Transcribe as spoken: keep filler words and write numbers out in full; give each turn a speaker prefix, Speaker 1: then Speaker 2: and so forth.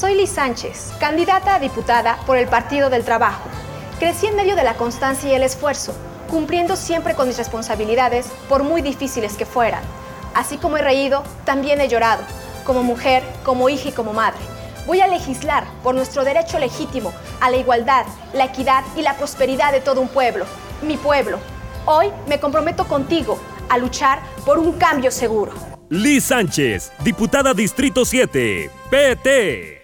Speaker 1: Soy Liz Sánchez, candidata a diputada por el Partido del Trabajo. Crecí en medio de la constancia y el esfuerzo, cumpliendo siempre con mis responsabilidades, por muy difíciles que fueran. Así como he reído, también he llorado, como mujer, como hija y como madre. Voy a legislar por nuestro derecho legítimo a la igualdad, la equidad y la prosperidad de todo un pueblo, mi pueblo. Hoy me comprometo contigo a luchar por un cambio seguro.
Speaker 2: Liz Sánchez, diputada Distrito siete, P T.